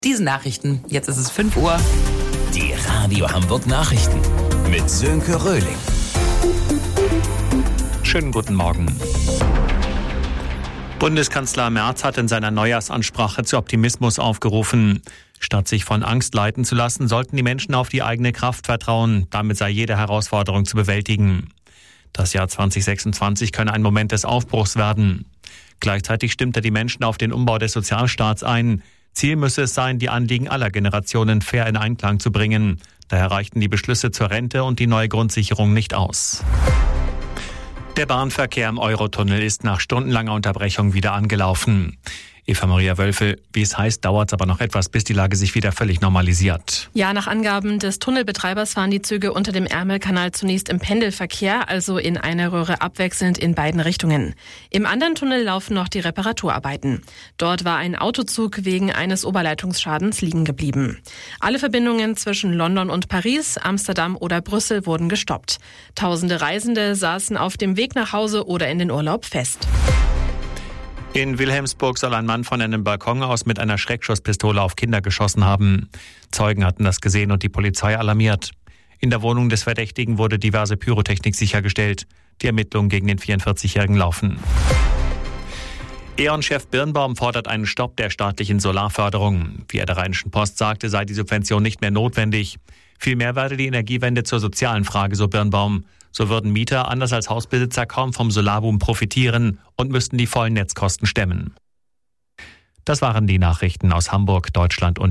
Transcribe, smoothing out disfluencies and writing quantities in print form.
Diesen Nachrichten, jetzt ist es 5 Uhr. Die Radio Hamburg Nachrichten mit Sönke Röhling. Schönen guten Morgen. Bundeskanzler Merz hat in seiner Neujahrsansprache zu Optimismus aufgerufen. Statt sich von Angst leiten zu lassen, sollten die Menschen auf die eigene Kraft vertrauen. Damit sei jede Herausforderung zu bewältigen. Das Jahr 2026 könne ein Moment des Aufbruchs werden. Gleichzeitig stimmt er die Menschen auf den Umbau des Sozialstaats ein. Ziel müsse es sein, die Anliegen aller Generationen fair in Einklang zu bringen. Daher reichten die Beschlüsse zur Rente und die neue Grundsicherung nicht aus. Der Bahnverkehr im Eurotunnel ist nach stundenlanger Unterbrechung wieder angelaufen. Eva-Maria Wölfel, wie es heißt, dauert es aber noch etwas, bis die Lage sich wieder völlig normalisiert. Ja, nach Angaben des Tunnelbetreibers fahren die Züge unter dem Ärmelkanal zunächst im Pendelverkehr, also in einer Röhre abwechselnd in beiden Richtungen. Im anderen Tunnel laufen noch die Reparaturarbeiten. Dort war ein Autozug wegen eines Oberleitungsschadens liegen geblieben. Alle Verbindungen zwischen London und Paris, Amsterdam oder Brüssel wurden gestoppt. Tausende Reisende saßen auf dem Weg nach Hause oder in den Urlaub fest. In Wilhelmsburg soll ein Mann von einem Balkon aus mit einer Schreckschusspistole auf Kinder geschossen haben. Zeugen hatten das gesehen und die Polizei alarmiert. In der Wohnung des Verdächtigen wurde diverse Pyrotechnik sichergestellt. Die Ermittlungen gegen den 44-Jährigen laufen. E.ON-Chef Birnbaum fordert einen Stopp der staatlichen Solarförderung. Wie er der Rheinischen Post sagte, sei die Subvention nicht mehr notwendig. Vielmehr werde die Energiewende zur sozialen Frage, so Birnbaum. So würden Mieter anders als Hausbesitzer kaum vom Solarboom profitieren und müssten die vollen Netzkosten stemmen. Das waren die Nachrichten aus Hamburg, Deutschland und